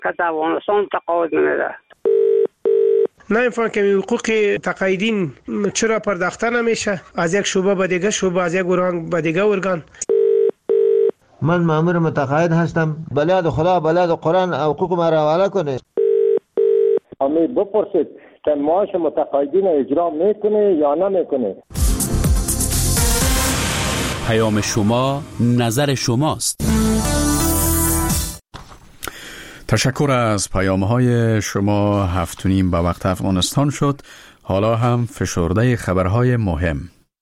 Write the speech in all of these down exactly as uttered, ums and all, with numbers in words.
که افغانستان تقاعد نمیده. نمیفهم که حقوق تقاعدین چرا پرداخته نمیشه از یک شعبه به دیگه شعبه، از یک ارگان به دیگه ارگان. من مأمور متقاعد هستم، بلاد خدا بلاد قرآن حقوق ما را حواله کنه. امی بپرسید که معاش متقاعدین اجرا میکنه یا نمیکنه. پیام شما نظر شماست. تشکر از پیام‌های شما. هفت و نیم به وقت افغانستان شد. حالا هم فشرده خبرهای مهم.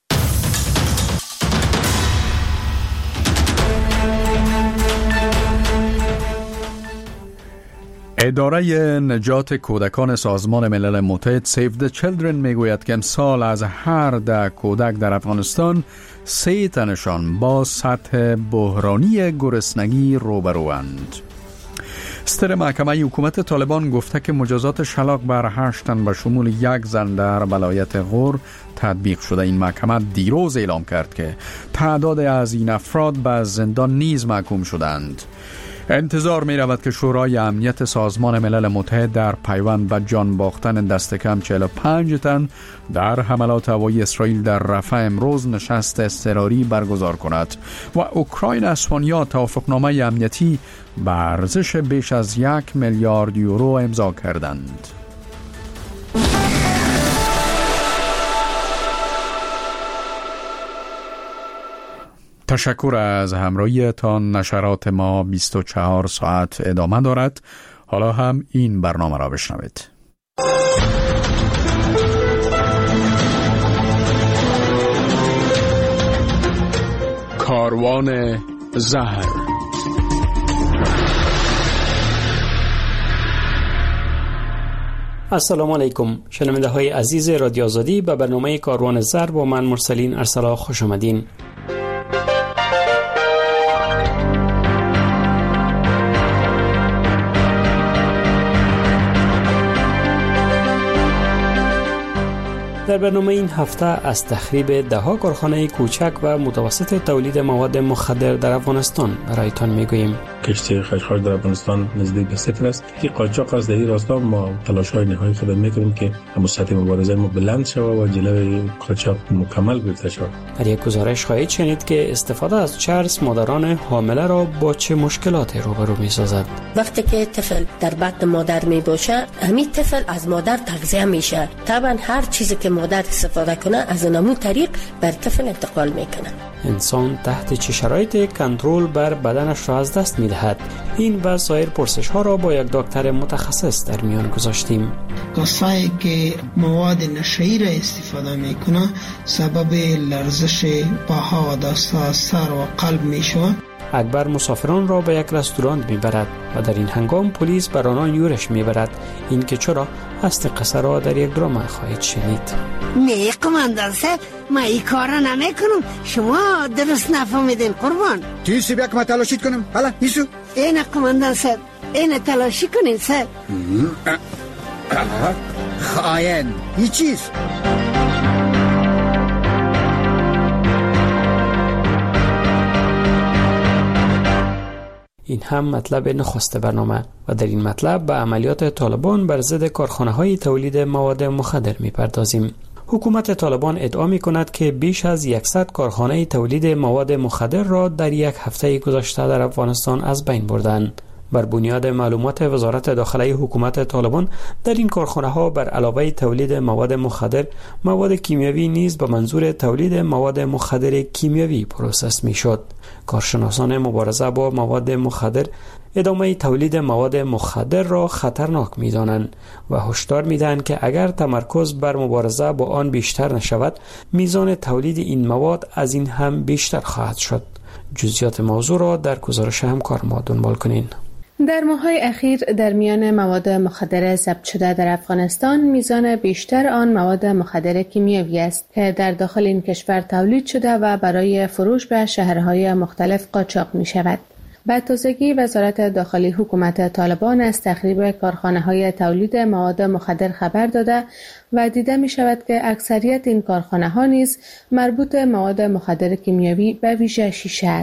اداره نجات کودکان سازمان ملل متحد سیو د چیلدرن میگوید که امسال از هر ده کودک در افغانستان سه تنشان با سطح بحرانی گرسنگی روبروند. ستر محکمه حکومت طالبان گفته که مجازات شلاق بر هشت تن به شمول یک زن در ولایت غور تطبیق شده. این محکمه دیروز اعلام کرد که تعداد از این افراد به زندان نیز محکوم شدند. انتظار می رود که شورای امنیت سازمان ملل متحد در پیوند به جان باختن دست کم چهل و پنج تن در حملات هوایی اسرائیل در رفح امروز نشست اضطراری برگزار کند و اوکراین اسپانیا توافقنامه امنیتی به ارزش بیش از یک میلیارد یورو امضا کردند. تشکر از همراهیتان. نشرات ما بیست و چهار ساعت ادامه دارد. حالا هم این برنامه را بشنوید. کاروان زهر. السلام علیکم شنونده های عزیز رادیو آزادی، به برنامه کاروان زهر با من مرسلین ارسلا خوش آمدین. در برنامه این هفته از تخریب ده‌ها کارخانه کوچک و متوسط تولید مواد مخدر در افغانستان برایتان میگوییم. کشتی خشخاش در افغانستان نزدیک به صفر است. این قاچاق از در این راستا ما تلاش‌های نهایی خود میکنیم که سطح مبارزه ما بلند شود و جلوی قاچاق مکمل گرفته شود. در یک گزارش خواهید شنید که استفاده از چرس مادران حامله را با چه مشکلاتی روبرو می‌سازد. وقتی که طفل در بطن مادر میباشه، همین طفل از مادر تغذیه میشه. طبعا هر چیزی که مادر استفاده کنه از همون طریق بر طفل انتقال میکنه. انسان تحت چه شرایطی کنترل بر بدنش را از دست میدهد؟ این و سایر پرسش ها را با یک دکتر متخصص در میان گذاشتیم. کسایی که مواد نشئی را استفاده میکنه سبب لرزش پاها و دستها، سر و قلب میشوند. اکبر مسافران را به یک رستوران میبرد و در این هنگام پلیس بر آنان یورش میبرد. این که چرا اصل قصه را در یک درام خواهید شنید. نه قماندان صاحب، ما این کارا نمیکنم، شما درست نفهمیدین قربان. چیزی بیا که ما تلاشید کنم؟ حالا ایسو این قماندان صاحب، این تلاشی کنین صاحب. خائن این چیز این هم مطلب نخست برنامه و در این مطلب به عملیات طالبان بر ضد کارخانه‌های تولید مواد مخدر می‌پردازیم. حکومت طالبان ادعا می‌کند که بیش از صد کارخانه تولید مواد مخدر را در یک هفته گذشته در افغانستان از بین بردند. بر بنیاد معلومات وزارت داخلی حکومت طالبان، در این کارخانه‌ها بر علاوه تولید مواد مخدر، مواد کیمیایی نیز به منظور تولید مواد مخدر کیمیایی پروسس می‌شد. کارشناسان مبارزه با مواد مخدر ادامه تولید مواد مخدر را خطرناک می‌دانند و هشدار می‌دهند که اگر تمرکز بر مبارزه با آن بیشتر نشود، میزان تولید این مواد از این هم بیشتر خواهد شد. جزئیات موضوع را در گزارش همکار ما دنبال کنین. در ماه‌های اخیر در میان مواد مخدر ضبط شده در افغانستان میزان بیشتر آن مواد مخدر کیمیایی است که در داخل این کشور تولید شده و برای فروش به شهرهای مختلف قاچاق می شود. به تازگی وزارت داخلی حکومت طالبان از تخریب کارخانه‌های تولید مواد مخدر خبر داده و دیده می شود که اکثریت این کارخانه‌ها نیز مربوط مواد مخدر کیمیایی به ویژه شیشه است.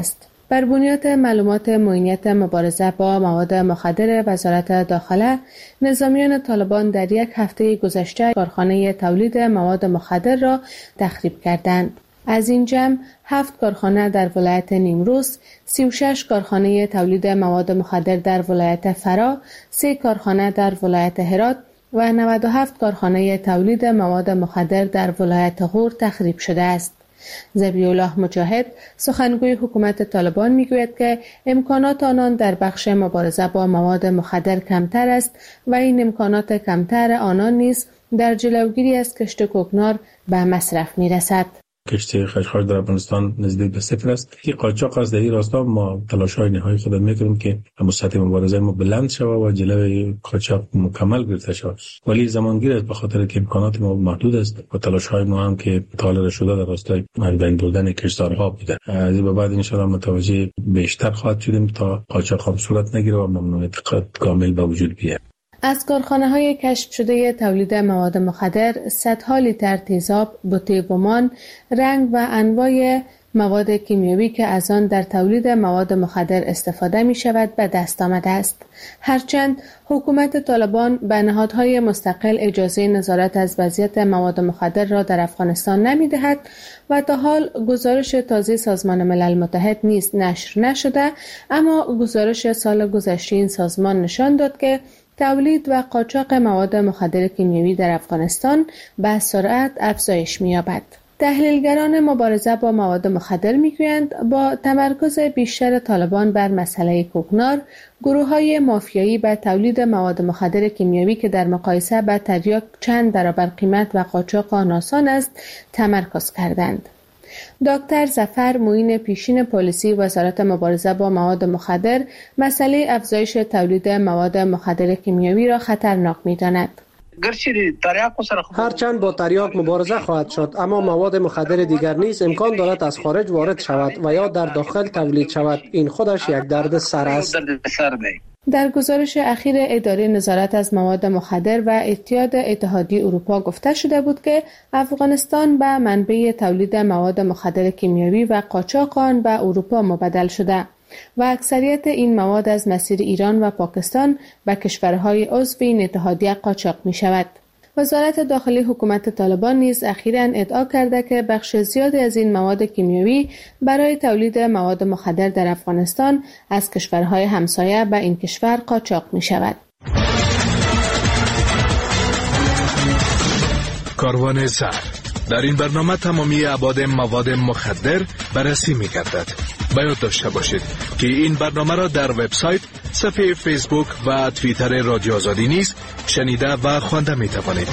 بر بنیاد معلومات معینیت مبارزه با مواد مخدر وزارت داخله، نظامیان طالبان در یک هفته گذشته کارخانه تولید مواد مخدر را تخریب کردند. از این جمع هفت کارخانه در ولایت نیمروز، سی و شش کارخانه تولید مواد مخدر در ولایت فرا، سه کارخانه در ولایت هرات و نود و هفت کارخانه تولید مواد مخدر در ولایت غور تخریب شده است. ذبیح الله مجاهد، سخنگوی حکومت طالبان، میگوید که امکانات آنان در بخش مبارزه با مواد مخدر کمتر است و این امکانات کمتر آنان نیز در جلوگیری از کشت کوکنار به مصرف میرسد. کشت خشخاش در افغانستان نزدیک به صفر است. این قاچاق از در این راستا ما تلاش‌های نهایی خود میکنیم که سطح مبارزه ما بلند شود و جلوی قاچاق مکمل گرفته شود، ولی زمانگیر است به خاطر که امکانات ما محدود است و تلاش‌های ما هم که طالب شده در راستای بین بردن کشتزارها بوده. از این به بعد ان شاء الله متوجه بیشتر خواهد شدیم تا قاچاق هم صورت نگیره و ممنوعیت کامل به وجود بیاید. از کارخانه‌های کشف شده تولید مواد مخدر، صدها لیتر تیزاب، بوتیگومان، رنگ و انواع مواد کیمیایی که از آن در تولید مواد مخدر استفاده می شود به دست آمده است. هرچند حکومت طالبان به نهادهای مستقل اجازه نظارت از وضعیت مواد مخدر را در افغانستان نمی دهد و تا حال گزارش تازه سازمان ملل متحد نیز نشر نشده، اما گزارش سال گذشته این سازمان نشان داد که تولید و قاچاق مواد مخدر کیمیایی در افغانستان به سرعت افزایش می‌یابد. تحلیلگران مبارزه با مواد مخدر می‌گویند با تمرکز بیشتر طالبان بر مسئله کوکنار، گروه‌های مافیایی به تولید مواد مخدر کیمیایی که در مقایسه با تریاک چند برابر قیمت و قاچاق آن آسان است، تمرکز کردند. دکتر ظفر معین پیشین پلیسی وزارت مبارزه با مواد مخدر مسئله افزایش تولید مواد مخدر کیمیایی را خطرناک می‌داند. هرچند با تریاک مبارزه خواهد شد، اما مواد مخدر دیگر نیز امکان دارد از خارج وارد شود و یا در داخل تولید شود. این خودش یک درد سر است. در گزارش اخیر اداره نظارت از مواد مخدر و اتحاد اتحادیه اروپا گفته شده بود که افغانستان به منبع تولید مواد مخدر کیمیایی و قاچاق آن به اروپا مبادل شده و اکثریت این مواد از مسیر ایران و پاکستان به کشورهای عضو این اتحادیه قاچاق می شود. وزارت داخلی حکومت طالبان نیز اخیراً ادعا کرده که بخش زیادی از این مواد کیمیایی برای تولید مواد مخدر در افغانستان از کشورهای همسایه به این کشور قاچاق می شود. کاروان سر در این برنامه تمامی ابعاد مواد مخدر بررسی می گردد. باید داشته باشید که این برنامه را در وبسایت، صفحه فیسبوک و توییتر رادیو آزادی نیز شنیده و خوانده می توانید.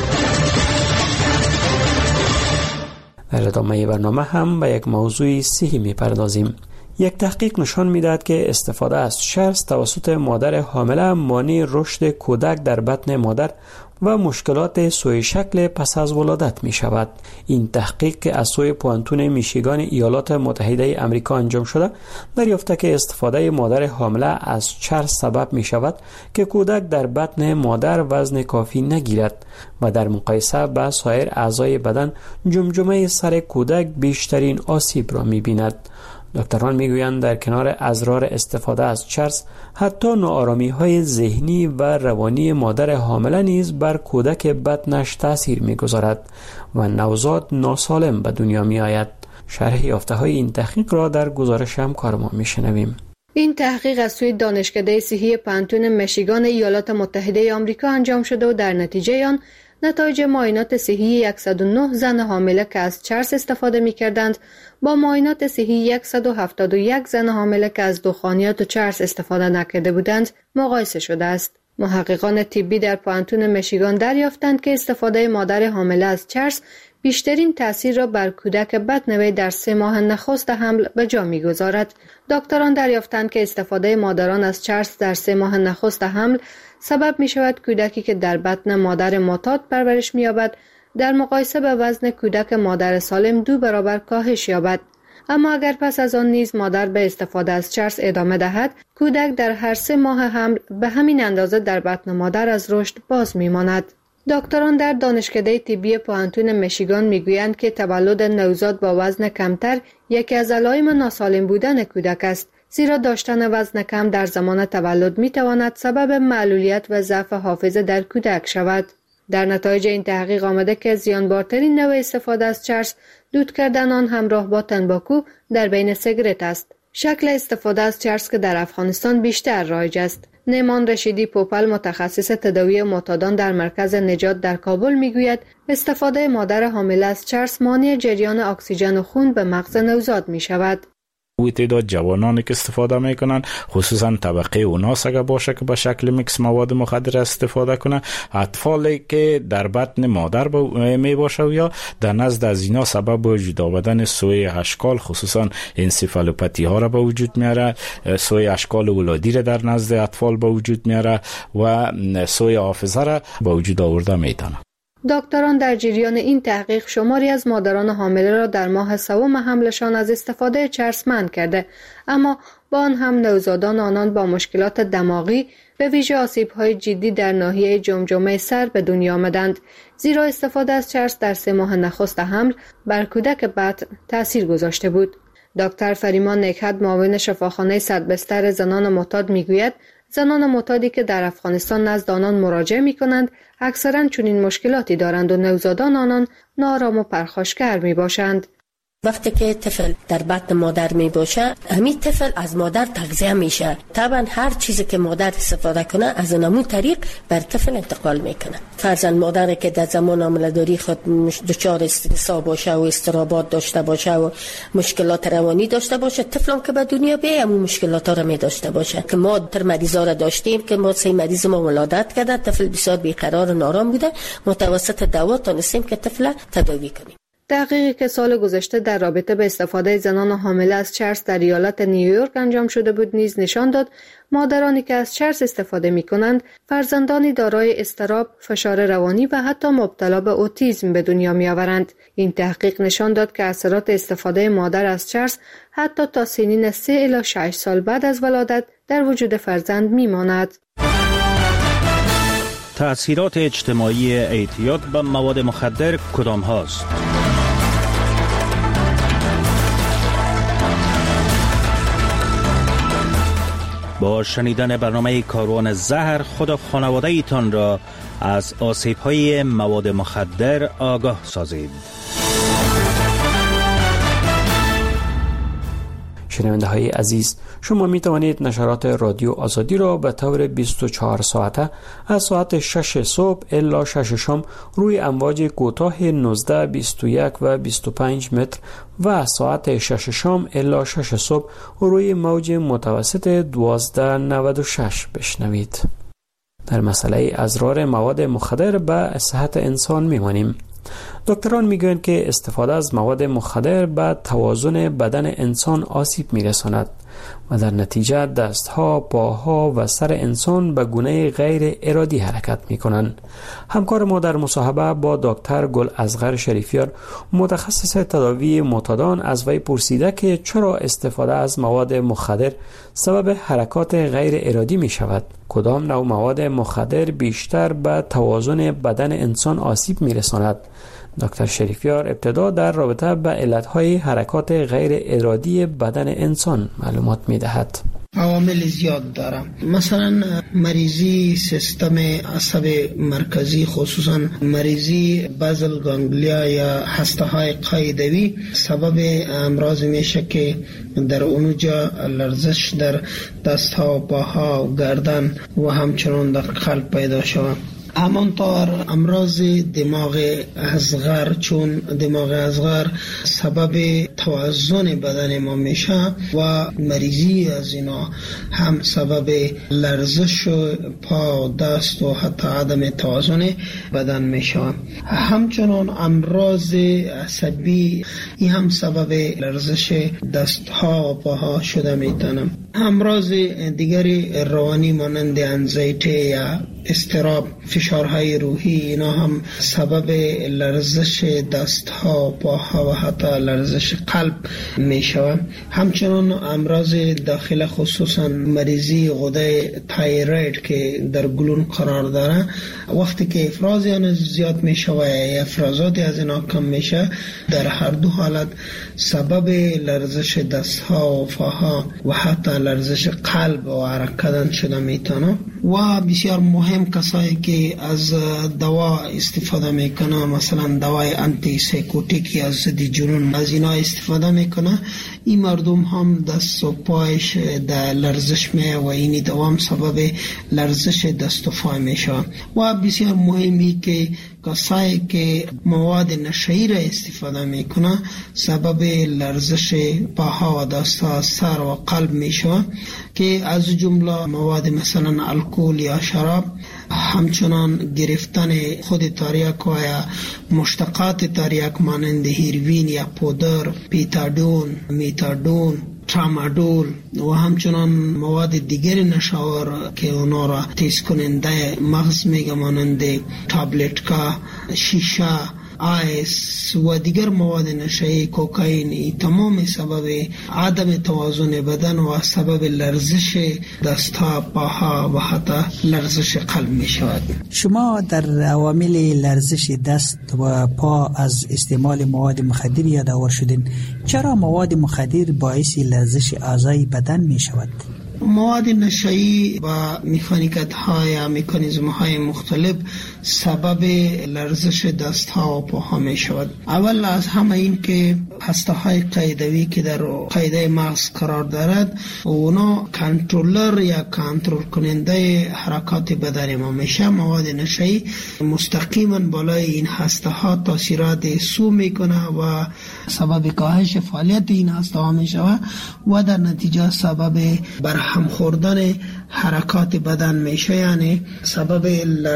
در ادامه برنامه هم به یک موضوع صحی می پردازیم. یک تحقیق نشان می‌دهد که استفاده از چرس توسط مادر حامله مانع رشد کودک در بطن مادر و مشکلات سوی شکل پس از ولادت می شود. این تحقیق که از سوی پوانتون میشیگان ایالات متحده آمریکا انجام شده، دریافته که استفاده مادر حامله از چرس سبب می شود که کودک در بطن مادر وزن کافی نگیرد و در مقایسه با سایر اعضای بدن جمجمه سر کودک بیشترین آسیب را می بیند. دکتران میگویند در کنار اضرار استفاده از چرس، حتی ناآرامی های ذهنی و روانی مادر حامله نیز بر کودک بطنش تاثیر میگذارد و نوزاد ناسالم به دنیا می آید. شرح یافته های این تحقیق را در گزارش همکار ما میشنویم. این تحقیق از سوی دانشکده صحی پانتون میشیگان ایالات متحده آمریکا انجام شده و در نتیجه آن نتایج معاینات صحی صد و نه زن حامله که از چرس استفاده می‌کردند با معاینات صحی صد و هفتاد و یک زن حامله که از دخانیات و چرس استفاده نکرده بودند مقایسه شده است. محققان طبی در پانتون میشیگان دریافتند که استفاده مادر حامله از چرس بیشترین تأثیر را بر کودک بطن وی در سه ماه نخست حمل به جا می‌گذارد. دکتران دریافتند که استفاده مادران از چرس در سه ماه نخست حمل سبب می شود کودکی که در بطن مادر معتاد پرورش می یابد در مقایسه به وزن کودک مادر سالم دو برابر کاهش یابد. اما اگر پس از آن نیز مادر به استفاده از چرس ادامه دهد، کودک در هر سه ماه حمل به همین اندازه در بطن مادر از رشد باز می ماند. دکتران در دانشکده طبی پوانتون میشیگان میگویند که تولد نوزاد با وزن کمتر یکی از علائم ناسالم بودن کودک است، زیرا داشتن وزن کم در زمان تولد می تواند سبب معلولیت و ضعف حافظه در کودک شود. در نتایج این تحقیق آمده که زیانبارترین نوع استفاده از چرس دود کردن آن همراه با تنباکو در بین سیگارت است. شکل استفاده از چرس که در افغانستان بیشتر رایج است. نیمان رشیدی پوپل متخصص تداوی معتادان در مرکز نجات در کابل میگوید استفاده مادر حامله از چرس مانع جریان اکسیژن خون به مغز نوزاد می شود. وی تعداد جوانانی که استفاده میکنن، خصوصا طبقه اوناس اگر باشه که به شکل میکس مواد مخدر استفاده کنه، اطفالی که در بطن مادر می باشه یا در نزد از اینا سبب وجود آمدن سوی اشکال خصوصا انسفالوپاتی ها را به وجود میاره، سوی اشکال ولادی را در نزد اطفال به وجود میاره و سوی حافظه را به وجود آورده میتونه. دکتران در جریان این تحقیق شماری از مادران حامله را در ماه سوم حملشان از استفاده چرس منع کرده، اما با آن هم نوزادان آنان با مشکلات دماغی به ویژه آسیب‌های جدی در ناحیه جمجمه سر به دنیا آمدند، زیرا استفاده از چرس در سه ماه نخست حمل بر کودک بطن تأثیر گذاشته بود. دکتر فریمان نکهت معاون شفاخانه صدبستر زنان معتاد میگوید زنان معتادی که در افغانستان نزد آنان مراجعه می کنند اکثرا چنین مشکلاتی دارند و نوزادان آنان نارام و پرخاشگر می باشند. وقتی که طفل در بطن مادر می باشه، همین طفل از مادر تغذیه میشه. طبعا هر چیزی که مادر استفاده کنه از همون طریق بر طفل انتقال میکنه. فرضاً مادر که در زمان حامله‌داری خود دچار استرس باشه و اضطرابات داشته باشه و مشکلات روانی داشته باشه، طفلم که به دنیا بیاد همون مشکلات ها رو می داشته باشه. که ما تر مریضا را داشتیم که ما سه مریض ما ولادت کرده، طفل بسیار بیقرار و نارام بوده، متوسط دوا تونستیم که طفل تداوی کنیم. تحقیقی که سال گذشته در رابطه به استفاده زنان حامله از چرس در ایالت نیویورک انجام شده بود نیز نشان داد مادرانی که از چرس استفاده می کنند فرزندانی دارای اضطراب، فشار روانی و حتی مبتلا به اوتیسم به دنیا می آورند. این تحقیق نشان داد که اثرات استفاده مادر از چرس حتی تا سنین سه الی شش سال بعد از ولادت در وجود فرزند می ماند. تأثیرات اجتماعی اعتیاد به مواد مخدر کدام هاست؟ با شنیدن برنامه کاروان زهر خود و خانواده ایتان را از آسیب‌های مواد مخدر آگاه سازید. شنونده های عزیز، شما می توانید نشرات رادیو آزادی را به طور بیست و چهار ساعته از ساعت شش صبح الی شش شام روی امواج کوتاه نوزده، بیست و یک و بیست و پنج متر و ساعت شش شام الی شش صبح روی موج متوسط دوازده نود و شش بشنوید. در مسئله اضرار مواد مخدر به صحت انسان میمانیم. دکتران میگویند که استفاده از مواد مخدر به توازن بدن انسان آسیب میرساند و در نتیجه دستها، پاها و سر انسان به گونه غیر ارادی حرکت میکنند. همکار ما در مصاحبه با دکتر گل اصغر شریفیار متخصص تداوی معتادان از وی پرسیده که چرا استفاده از مواد مخدر سبب حرکات غیر ارادی می شود؟ کدام نوع مواد مخدر بیشتر به توازن بدن انسان آسیب می رساند؟ دکتر شریفیار ابتدا در رابطه با علتهای حرکات غیر ارادی بدن انسان معلومات می دهد. عوامل زیاد داره. مثلا مریضی سیستم عصب مرکزی، خصوصا مریضی بازل گانگلیا یا هسته های قاعدوی سبب امراض میشه که در اونجا لرزش در دست ها، پاها و گردن و همچنان در قلب پیدا شود. همانطور امراض دماغ اصغر، چون دماغ اصغر سبب توازن بدن ما میشه و مریضی از اینا هم سبب لرزش پا و دست و حتی عدم توازن بدن میشه. همچنان امراض عصبی این هم سبب لرزش دست ها و پاها شده میتونم. امراض دیگری روانی مانند انزایتی یا اضطراب، فشارهای روحی، اینا هم سبب لرزش دستها، پاها و حتی لرزش قلب می شود. همچنان امراض داخل، خصوصا مریضی غده تایروید که در گلون قرار داره، وقتی که افراز آن زیاد می شود یا افرازات از اینا کم می شود، در هر دو حالت سبب لرزش دستها و پاها و حتی لرزش قلب و حرکت شده میتونه. و بسیار مهم کسایی که از دوا استفاده میکنه، مثلا دوای آنتی سایکوتیکی از ضد جنون، از اینا استفاده میکنه، این مردم هم دست و پایش در لرزش می و این دوام سبب لرزش دست و پای میشه. و بسیار مهمی که کسایی که مواد نشئی را استفاده میکنه سبب لرزش پاها و دستها، سر و قلب میشه، که از جمله مواد مثلا الکل یا شراب، همچنان گرفتن خود تریاک و یا مشتقات تریاک مانند هیروین یا پودر، پیتادون، میتادون، ترامادول و همچنان مواد دیگر نشاور که اونا را تیز کننده مغز میگه مانند تابلت کا، شیشه، آیس و دیگر مواد نشئی، کوکائین، تمام سبب عدم توازن بدن و سبب لرزش دستها، پاها و حتی لرزش قلب می شود. شما در عوامل لرزش دست و پا از استعمال مواد مخدر یادآور شدین. چرا مواد مخدر باعث لرزش اعضای بدن می شود؟ مواد نشئی و مکانیکت ها یا مکانیزم های مختلف سبب لرزش دست ها و پاها می شود. اول از همه این که هسته های قیدوی که در قیده مغز قرار دارد اونا کنترلر یا کنترل کننده حرکات بدن ما میشه. مواد نشئی مستقیما بالای این هسته ها تاثیرات سو میکنه و سبب کاهش فعالیت این هسته ها میشه و در نتیجه سبب برهم خوردن حرکات بدن میشه، یعنی سبب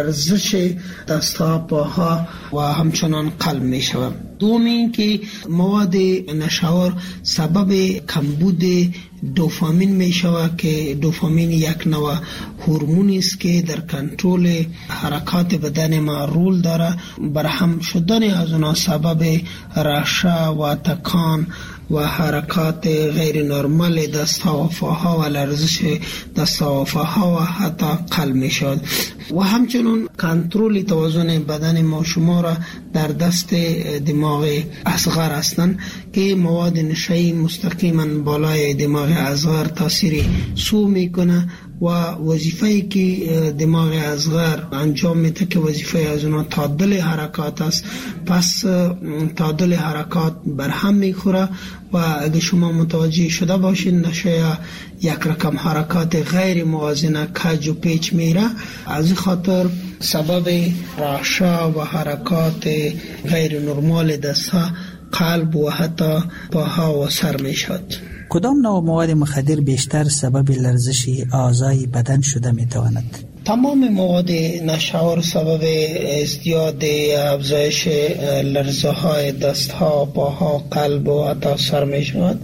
لرزش دستها، پاها و همچنان قلب میشه. دوم این که مواد نشاور سبب کمبود دوپامین می شود که دوپامین یک نوع هورمونی است که در کنترل حرکات بدن ما رول داره. برهم شدن از اونها سبب رعشه و تکان و حرکات غیر نرمال دستها و پاها و لرزش دستها و پاها و حتی قلب می شود. و همچنین کنترل توازن بدن ما شما را در دست دماغ اصغر هستند که مواد نشئی مستقیما بالای دماغ اصغر تاثیر سو میکنه و وظیفه‌ای که دماغ اصغر انجام میده که وظیفه از اونها تعادل حرکات است، پس تعادل حرکات برهم میخوره و اگه شما متوجه شده باشین نشه یک رقم حرکات غیر موازنه کج و پیچ میره، از خاطر سبب رعشه و حرکات غیر نرمال دستها، قلب و حتی پاها و سر میشد. کدام نوع مواد مخدر بیشتر سبب لرزش اعضای بدن شده میتواند؟ تمام مواد نشاور سبب ازدیاد افزایش لرزه های دست ها، پاها، قلب و حتی سر می شود.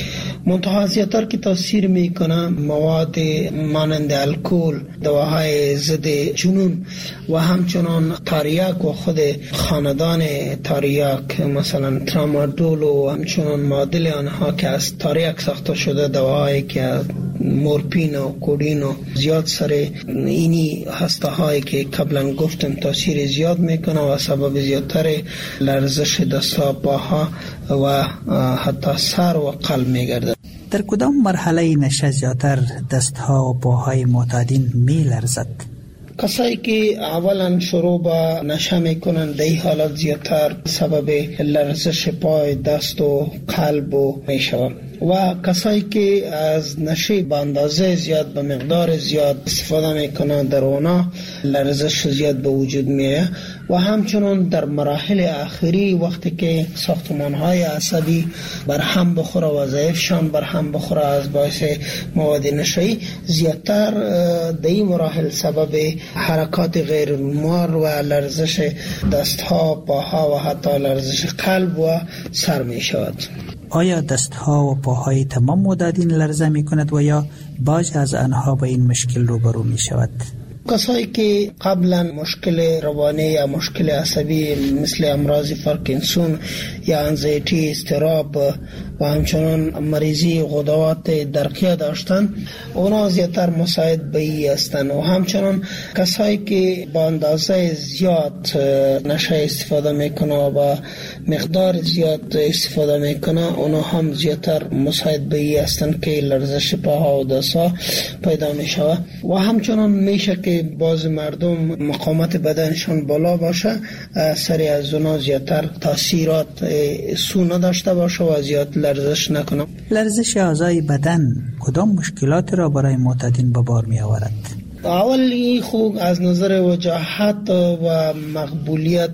منتها زیادتر که تاثیر میکنه مواد مانند الکل، دواهای ضد جنون و همچنان تریاک و خود خاندان تریاک مثلا ترامادول و همچنان معادل آنها که از تریاک ساخته شده، دواهایی که مورفین و کدین و زیاد سر اینی هسته هایی که قبلا گفتم تاثیر زیاد میکنه و سبب زیادتر لرزش دستها، پاها و حتی سر و قلب میگرده. در کدام مرحله نشه زیادتر دستها و پاهای معتادین می لرزد؟ کسایی که اولا شروع به نشه میکنن در این حالت زیادتر سبب لرزش پای، دست و قلب و میشود. و کسایی که از نشه به اندازه زیاد به مقدار زیاد استفاده میکنن در اونا لرزش زیاد به وجود میه. و همچنان در مراحل آخری وقتی که ساختمان‌های عصبی برهم بخوره و ضعیفشان برهم بخوره از باعث مواد نشئی، زیادتر در این مراحل سبب حرکات غیر نرمال و لرزش دستها، پاها و حتی لرزش قلب و سر می شود. آیا دستها و پاهای تمام معتادین لرزه می کند و یا بعضی از آنها با این مشکل روبرو می شود؟ کسایی که قبلا مشکل روانی یا مشکل عصبی مثل امراض پارکینسون یا انزایتی، اضطراب و همچنان مریضی غدوات درقیه داشتن، اونا زیادتر مساعد به ای هستند. و همچنان کسایی که با اندازه زیاد نشه استفاده میکنه و مقدار زیاد استفاده میکنه، اونا هم زیادتر مساعد به ای هستند که لرزش پاها و دستها پیدا میشوه. و همچنان میشه که باز مردم مقاومت بدنشان بالا باشه، سری از اونا زیادتر تاثیرات سو نداشته باشه و زیاد لرزش نکنه. لرزش اعضای بدن کدام مشکلات را برای معتادین به بار می آورد؟ اولی خوب از نظر وجاهت و مقبولیت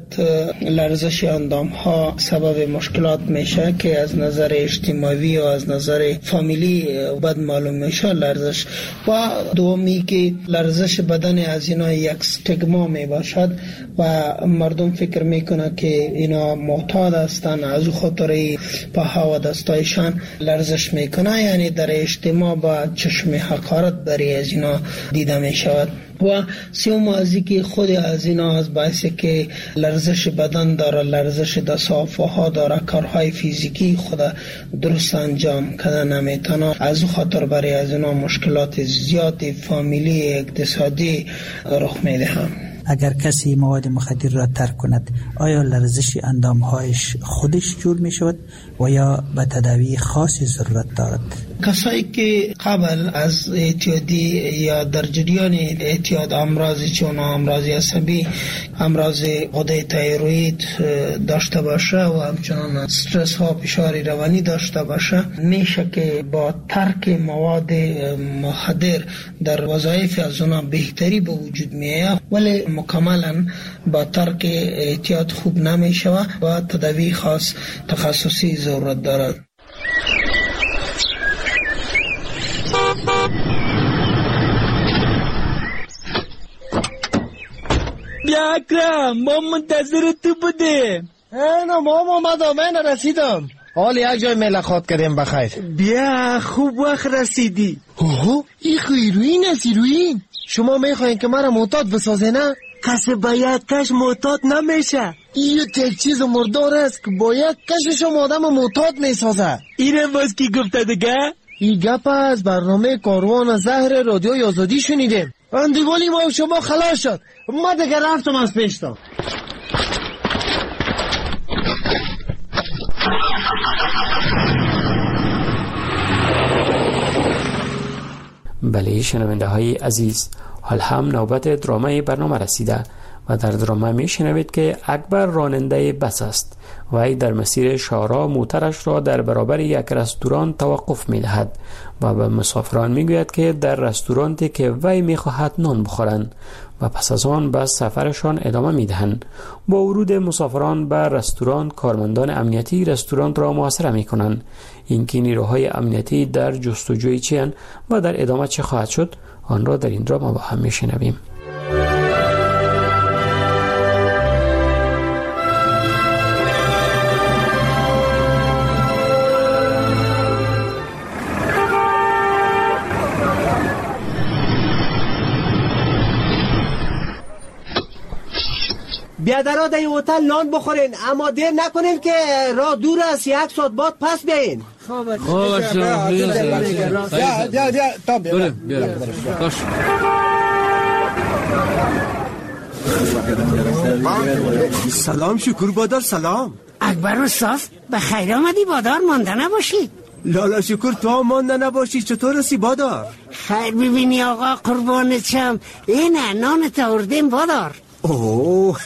لرزش اندام ها سبب مشکلات میشه که از نظر اجتماعی و از نظر فامیلی بد معلوم میشه لرزش. و دومی که لرزش بدن از اینا یک استگما می باشد و مردم فکر میکنه که اینا معتاد هستن، از خاطر پاها و دستایشان لرزش میکنه، یعنی در اجتماع با چشم حقارت برای از اینا دیده میشه شود. و سوم ازی که خود از اینا از باعثی که لرزش بدن داره، لرزش دست و ها داره، کارهای فیزیکی خود درست انجام کده نمیتونه، از خاطر برای از اینا مشکلات زیادی فامیلی اقتصادی رخ میدهم. اگر کسی مواد مخدر را ترک کند، آیا لرزش اندامهایش خودش جور می شود و یا به تداوی خاصی ضرورت دارد؟ کسایی که قبل از اعتیادی یا در جریان اعتیاد امراض چون امراض عصبی، امراض غده تایروید داشته باشه و همچنان استرس ها، فشار روانی داشته باشه، میشه که با ترک مواد مخدر در وظایف از اونا بهتری به وجود میاد، ولی مکملا با ترک اعتیاد خوب نمیشه و تداوی خاص تخصصی ضرورت دارد. بیا اکرم، ما منتظر تو بودیم. اینا ما اومدم، من رسیدم. حال یک جای ملاقات کردیم بخیر. بیا خوب وقت رسیدی. اوه این هیروین است، هیروین. شما میخواین که مرا معتاد بسازه نه؟ کسی با یک کش معتاد نمیشه. این یک چیز مردار است که با یک کشش آدم معتاد میسازه. اینه باز کی گفته دیگه؟ این گپ از برنامه کاروان زهر رادیوی آزادی شنیدیم. اندیوالی ما شما خلاص شد. ما دیگه رفتم از پیشتا. بله شنونده های عزیز، حال هم نوبت درامه برنامه رسیده و در درامه می شنوید که اکبر راننده بس است و ای در مسیر شارع موترش را در برابر یک رستوران توقف می دهد و به مسافران می گوید که در رستورانتی که وی می خواهد نان بخورند و پس از آن به سفرشان ادامه می دهند. با ورود مسافران به رستوران، کارمندان امنیتی رستوران را محاصره می کنند. اینکه نیروهای امنیتی در جستجوی چی‌اند و در ادامه چه خواهد شد، آن را در این درام با هم می شنویم. بیادرها در این هتل نان بخورین، اما دیر نکنین که راه دور است، یک ساعت بعد پس بیاین. خوب است. بیا بیا بیا تا بیا. باش. سلام شکر بادار، سلام. اکبر استاد به خیر آمدی بادار، مانده نباشی. لالا شکر تو هم مانده نباشی، چطور هستی بادار؟ خیر ببینی آقا قربانت شم، اینه نانت آوردیم بادار. اوه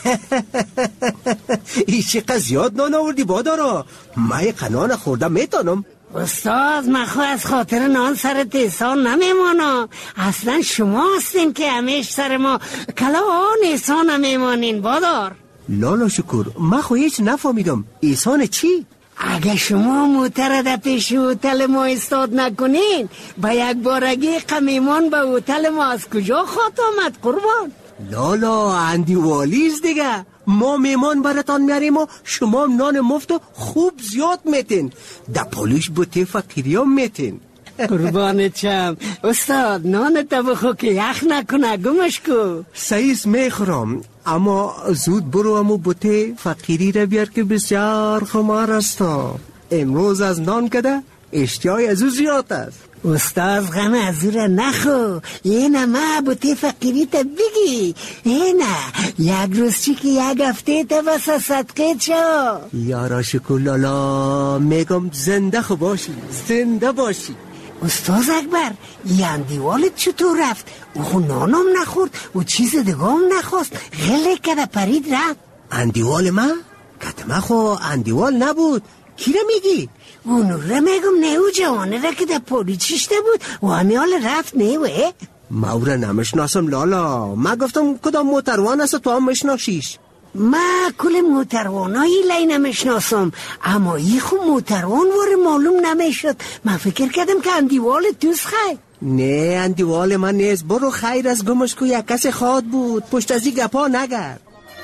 این چقدر زیاد نان آوردی بادارا، من یک نان خوردم میتونم. استاد من خواهد از خاطر نان سرت احسان نمیمانا، اصلا شما هستین که همیش سر ما کلا آن احسان نمیمانین بادار. لالا شکر من خواهد هیچ نفهمیدم، احسان چی؟ اگه شما موتر در پیش هتل ما استاد نکنین، با یک بارگی قمیمان به هتل ما از کجا خواهد آمد قربان؟ لالا اندی والیز دیگه، ما میمان براتان میاریم و شما نان مفت خوب زیاد میتین، در پولیش بوته فقیری هم میتین. قربانت شم استاد، نان بخو که یخ نکنه، گمش کو. سعیس میخورم، اما زود برو امو بوته فقیری را بیار که بسیار خمار است. امروز از نان کده اشتیای از او زیاد است. استاد غم از او را نخو، اینه ما بوته فقیری تا بگی. اینه یک روز چی که یک هفته تا بس صدقه چا. یارا شکلالا میگم زنده خو باشی، زنده باشی. استاد اکبر، این دیوالت چطور رفت؟ او خو نانم نخورد و چیز دیگه هم نخواست، غله کده پرید رفت. اندیوال ما؟ کتما خو اندیوال نبود. کی را میگی؟ اونو را میگم نه، او جوانه را که در پولی چشته بود و همی حال رفت نه وه. ما او را نمشناسم لالا، ما گفتم کدام موتروان است تو هم مشناسیش. ما کل موتروانایی لی نمیشناسم، اما ای خو موتروان واره معلوم نمیشد. من فکر کردم که اندیوال دوست خواهی. نه اندیوال من نیست، برو خیر از گمش کو یک کس خواد بود، پشت از این گپا نگرد.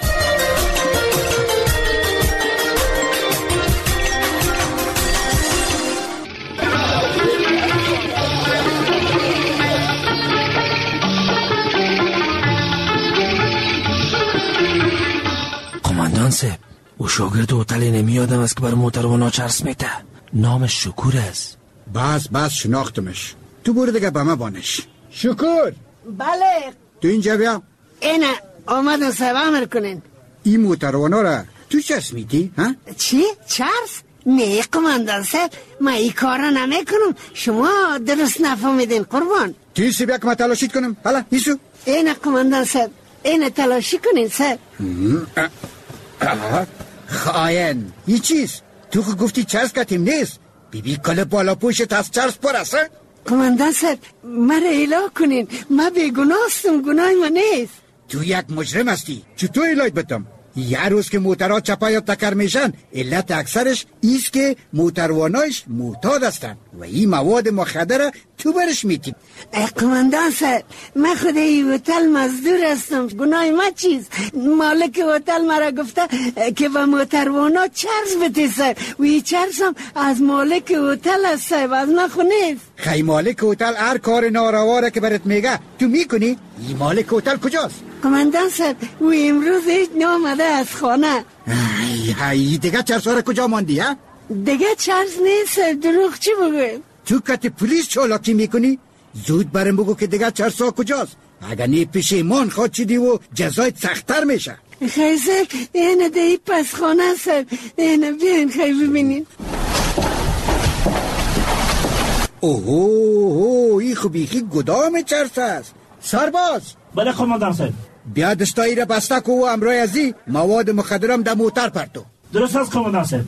قماندان صاحب، او شاگرد هتل نمیادم است که بر موتروانا چرس میته. نامش شکور است. بس بس شناختمش. تو برو دیگه به ما بانش. شکور. بله. تو اینجا بیا. اینه آمدن صاحب امر کنین. این موتروانا را تو چرس میتی؟ ها؟ چی؟ چرس؟ نه قماندان صاحب، ما این کار را نمی کنم. شما درست نفهمیدین قربان. تو سی بیا که ما تلاشید کنم. حالا ایسو. اینه قماندان صاحب، اینه تلاشی کنین صاحب. خاین این چیز؟ تو خود گفتی چرس کتیم نیست. بی بی کل بالا پوشت از چرس پر است. قماندان صاحب مرا اله کنین، ما بیگناستم، گناه ما نیست. تو یک مجرم هستی، چطور الهی بتم؟ یه روز که موترها چپا یا تکر میشن، علت اکثرش ایست که موتروانایش معتاد هستن و این مواد مخدر تو برش میتیم. قماندان صاحب، من خود این هتل مزدور هستم، گناه ما چیز؟ مالک هتل مرا گفته که با موتروانا چرس بده صاحب، و این چرس هم از مالک هتل است صاحب، از من خو نیست. خیلی مالک هتل هر کار نارواره که برات میگه تو میکنی؟ این مالک هتل کجاست؟ قماندان صاحب، او امروز هیچ نامده از خانه. ای های دیگه چرس ها را کجا ماندی ها؟ دیگه چرس نیست، دروغ چی بگویم؟ تو کت پلیس چالاکی میکنی؟ زود برم بگو که دیگه چرس ها کجاست؟ اگر نی پشیمان خواد چیدی و جزایت سختر میشه. خیلی صاحب، اینه دی پس خانه صاحب، اینه بیاین خیلی ببینین. اوه اوه ای خوبیخی گدام چرس است. سرباز. بله قماندان صاحب. بیا دستایی را بسته کو و امرای ازی مواد مخدرم در موتر پرتو. درست است قماندان صاحب.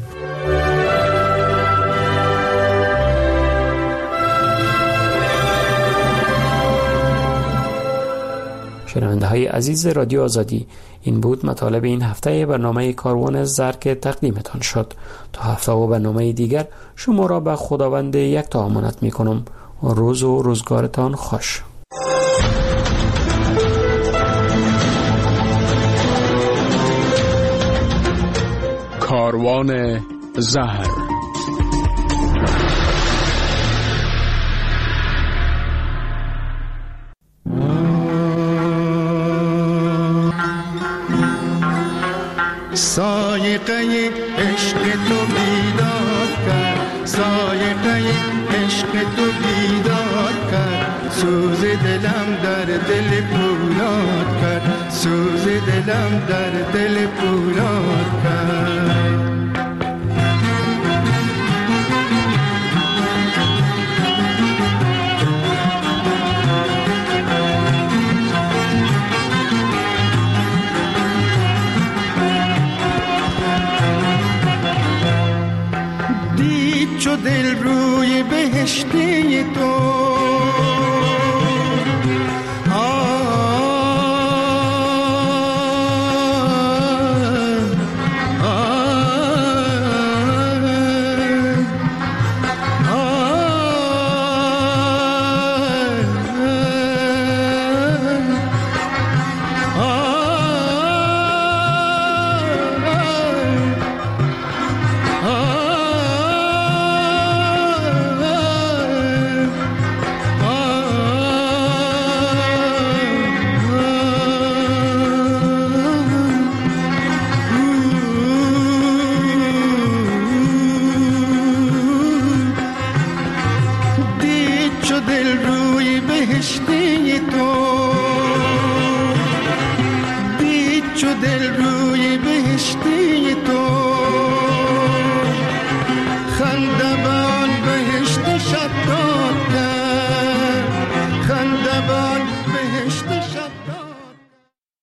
شنونده های عزیز رادیو آزادی، این بود مطالب این هفته برنامه کاروان زر که تقدیمتان شد. تا هفته و برنامه دیگر شما را به خداوند یک تا امانت می کنم. روز و روزگارتان خوش. کاروان زهر. سایقه عشق تو بیداد کرد، سایقه عشق تو بیداد کرد، سوز دلم در دل پولاد کرد، سوز دلم در دل پولاد کرد. چو دل روی بهشتی تو آه آه چو دل روی بهشتی تو